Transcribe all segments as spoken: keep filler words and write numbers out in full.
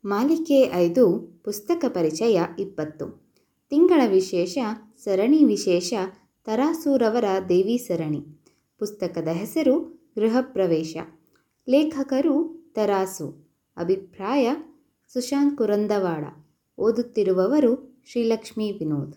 ಮಾಲಿಕೆ ಐದು ಪುಸ್ತಕ ಪರಿಚಯ ಇಪ್ಪತ್ತು. ತಿಂಗಳ ವಿಶೇಷ ಸರಣಿ ವಿಶೇಷ ತರಾಸೂರವರ ದೇವಿ ಸರಣಿ. ಪುಸ್ತಕದ ಹೆಸರು ಗೃಹಪ್ರವೇಶ. ಲೇಖಕರು ತರಾಸು. ಅಭಿಪ್ರಾಯ ಸುಶಾಂತ್ ಕುರಂದವಾಡ. ಓದುತ್ತಿರುವವರು ಶ್ರೀಲಕ್ಷ್ಮೀ ವಿನೋದ್.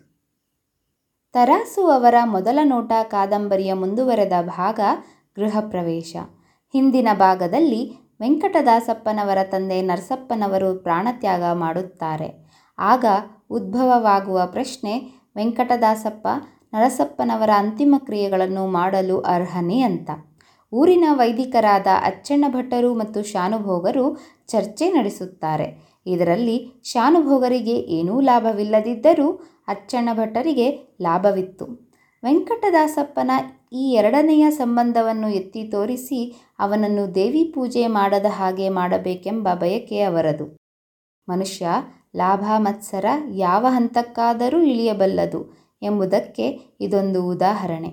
ತರಾಸು ಅವರ ಮೊದಲ ನೋಟ ಕಾದಂಬರಿಯ ಮುಂದುವರೆದ ಭಾಗ ಗೃಹಪ್ರವೇಶ. ಹಿಂದಿನ ಭಾಗದಲ್ಲಿ ವೆಂಕಟದಾಸಪ್ಪನವರ ತಂದೆ ನರಸಪ್ಪನವರು ಪ್ರಾಣತ್ಯಾಗ ಮಾಡುತ್ತಾರೆ. ಆಗ ಉದ್ಭವವಾಗುವ ಪ್ರಶ್ನೆ, ವೆಂಕಟದಾಸಪ್ಪ ನರಸಪ್ಪನವರ ಅಂತಿಮ ಕ್ರಿಯೆಗಳನ್ನು ಮಾಡಲು ಅರ್ಹನೇ ಅಂತ. ಊರಿನ ವೈದಿಕರಾದ ಅಚ್ಚಣ್ಣ ಭಟ್ಟರು ಮತ್ತು ಶಾನುಭೋಗರು ಚರ್ಚೆ ನಡೆಸುತ್ತಾರೆ. ಇದರಲ್ಲಿ ಶಾನುಭೋಗರಿಗೆ ಏನೂ ಲಾಭವಿಲ್ಲದಿದ್ದರೂ ಅಚ್ಚಣ್ಣ ಭಟ್ಟರಿಗೆ ಲಾಭವಿತ್ತು. ವೆಂಕಟದಾಸಪ್ಪನ ಈ ಎರಡನೆಯ ಸಂಬಂಧವನ್ನು ಎತ್ತಿ ತೋರಿಸಿ ಅವನನ್ನು ದೇವಿ ಪೂಜೆ ಮಾಡದ ಹಾಗೆ ಮಾಡಬೇಕೆಂಬ ಬಯಕೆ ಅವರದು. ಮನುಷ್ಯ ಲಾಭ ಮತ್ಸರ ಯಾವ ಹಂತಕ್ಕಾದರೂ ಇಳಿಯಬಲ್ಲದು ಎಂಬುದಕ್ಕೆ ಇದೊಂದು ಉದಾಹರಣೆ.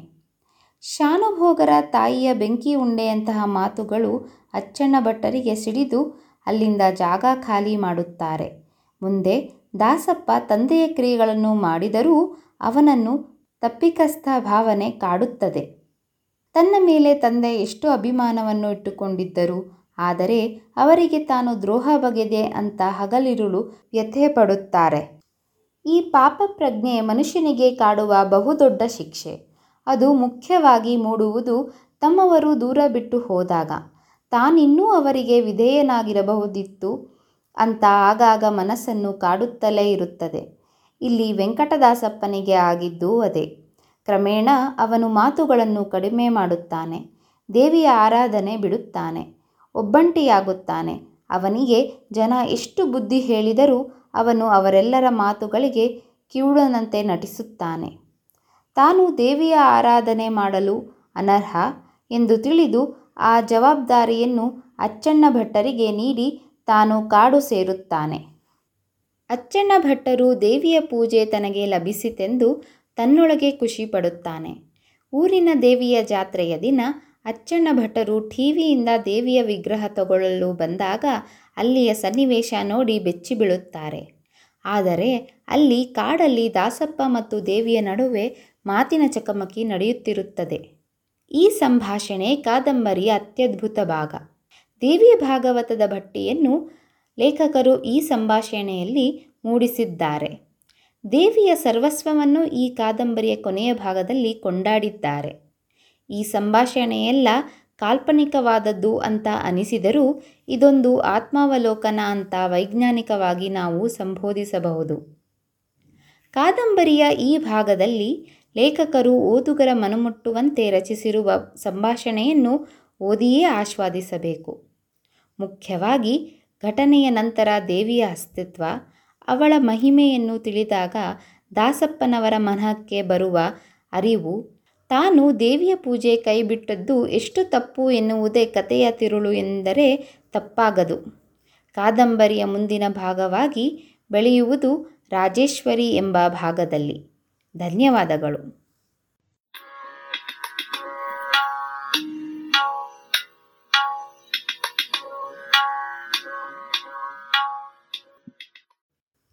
ಶಾನುಭೋಗರ ತಾಯಿಯ ಬೆಂಕಿ ಉಂಡೆಯಂತಹ ಮಾತುಗಳು ಅಚ್ಚಣ್ಣ ಭಟ್ಟರಿಗೆ ಸಿಡಿದು ಅಲ್ಲಿಂದ ಜಾಗ ಖಾಲಿ ಮಾಡುತ್ತಾರೆ. ಮುಂದೆ ದಾಸಪ್ಪ ತಂದೆಯ ಕ್ರಿಯೆಗಳನ್ನು ಮಾಡಿದರೂ ಅವನನ್ನು ತಪ್ಪಿತಸ್ಥ ಭಾವನೆ ಕಾಡುತ್ತದೆ. ತನ್ನ ಮೇಲೆ ತಂದೆ ಎಷ್ಟು ಅಭಿಮಾನವನ್ನು ಇಟ್ಟುಕೊಂಡಿದ್ದರು, ಆದರೆ ಅವರಿಗೆ ತಾನು ದ್ರೋಹ ಬಗೆದೆ ಅಂತ ಹಗಲಿರುಳು ವ್ಯಥೆ ಪಡುತ್ತಾರೆ. ಈ ಪಾಪ ಪ್ರಜ್ಞೆ ಮನುಷ್ಯನಿಗೆ ಕಾಡುವ ಬಹುದೊಡ್ಡ ಶಿಕ್ಷೆ. ಅದು ಮುಖ್ಯವಾಗಿ ಮೂಡುವುದು ತಮ್ಮವರು ದೂರ ಬಿಟ್ಟು ಹೋದಾಗ. ತಾನಿನ್ನೂ ಅವರಿಗೆ ವಿಧೇಯನಾಗಿರಬಹುದಿತ್ತು ಅಂತ ಆಗಾಗ ಮನಸ್ಸನ್ನು ಕಾಡುತ್ತಲೇ ಇರುತ್ತದೆ. ಇಲ್ಲಿ ವೆಂಕಟದಾಸಪ್ಪನಿಗೆ ಆಗಿದ್ದೂ ಅದೇ. ಕ್ರಮೇಣ ಅವನು ಮಾತುಗಳನ್ನು ಕಡಿಮೆ ಮಾಡುತ್ತಾನೆ. ದೇವಿಯ ಆರಾಧನೆ ಬಿಡುತ್ತಾನೆ. ಒಬ್ಬಂಟಿಯಾಗುತ್ತಾನೆ. ಅವನಿಗೆ ಜನ ಎಷ್ಟು ಬುದ್ಧಿ ಹೇಳಿದರೂ ಅವನು ಅವರೆಲ್ಲರ ಮಾತುಗಳಿಗೆ ಕಿವುಡನಂತೆ ನಟಿಸುತ್ತಾನೆ. ತಾನು ದೇವಿಯ ಆರಾಧನೆ ಮಾಡಲು ಅನರ್ಹ ಎಂದು ತಿಳಿದು ಆ ಜವಾಬ್ದಾರಿಯನ್ನು ಅಚ್ಚಣ್ಣ ಭಟ್ಟರಿಗೆ ನೀಡಿ ತಾನು ಕಾಡು ಸೇರುತ್ತಾನೆ. ಅಚ್ಚಣ್ಣ ಭಟ್ಟರು ದೇವಿಯ ಪೂಜೆ ತನಗೆ ಲಭಿಸಿತೆಂದು ತನ್ನೊಳಗೆ ಖುಷಿ ಪಡುತ್ತಾನೆ. ಊರಿನ ದೇವಿಯ ಜಾತ್ರೆಯ ದಿನ ಅಚ್ಚಣ್ಣ ಭಟ್ಟರು ಠೀವಿಯಿಂದ ದೇವಿಯ ವಿಗ್ರಹ ತಗೊಳ್ಳಲು ಬಂದಾಗ ಅಲ್ಲಿಯ ಸನ್ನಿವೇಶ ನೋಡಿ ಬೆಚ್ಚಿ ಬೀಳುತ್ತಾರೆ. ಆದರೆ ಅಲ್ಲಿ ಕಾಡಲ್ಲಿ ದಾಸಪ್ಪ ಮತ್ತು ದೇವಿಯ ನಡುವೆ ಮಾತಿನ ಚಕಮಕಿ ನಡೆಯುತ್ತಿರುತ್ತದೆ. ಈ ಸಂಭಾಷಣೆ ಕಾದಂಬರಿಯ ಅತ್ಯದ್ಭುತ ಭಾಗ. ದೇವಿಯ ಭಾಗವತದ ಭಟ್ಟಿಯನ್ನು ಲೇಖಕರು ಈ ಸಂಭಾಷಣೆಯಲ್ಲಿ ಮೂಡಿಸಿದ್ದಾರೆ. ದೇವಿಯ ಸರ್ವಸ್ವವನ್ನು ಈ ಕಾದಂಬರಿಯ ಕೊನೆಯ ಭಾಗದಲ್ಲಿ ಕೊಂಡಾಡಿದ್ದಾರೆ. ಈ ಸಂಭಾಷಣೆಯೆಲ್ಲ ಕಾಲ್ಪನಿಕವಾದದ್ದು ಅಂತ ಅನಿಸಿದರೂ ಇದೊಂದು ಆತ್ಮಾವಲೋಕನ ಅಂತ ವೈಜ್ಞಾನಿಕವಾಗಿ ನಾವು ಸಂಬೋಧಿಸಬಹುದು. ಕಾದಂಬರಿಯ ಈ ಭಾಗದಲ್ಲಿ ಲೇಖಕರು ಓದುಗರ ಮನಮುಟ್ಟುವಂತೆ ರಚಿಸಿರುವ ಸಂಭಾಷಣೆಯನ್ನು ಓದಿಯೇ ಆಸ್ವಾದಿಸಬೇಕು. ಮುಖ್ಯವಾಗಿ ಘಟನೆಯ ನಂತರ ದೇವಿಯ ಅಸ್ತಿತ್ವ, ಅವಳ ಮಹಿಮೆಯನ್ನು ತಿಳಿದಾಗ ದಾಸಪ್ಪನವರ ಮನಕ್ಕೆ ಬರುವ ಅರಿವು, ತಾನು ದೇವಿಯ ಪೂಜೆ ಕೈಬಿಟ್ಟದ್ದು ಎಷ್ಟು ತಪ್ಪು ಎನ್ನುವುದೇ ಕಥೆಯ ತಿರುಳು ಎಂದರೆ ತಪ್ಪಾಗದು. ಕಾದಂಬರಿಯ ಮುಂದಿನ ಭಾಗವಾಗಿ ಬೆಳೆಯುವುದು ರಾಜೇಶ್ವರಿ ಎಂಬ ಭಾಗದಲ್ಲಿ. ಧನ್ಯವಾದಗಳು.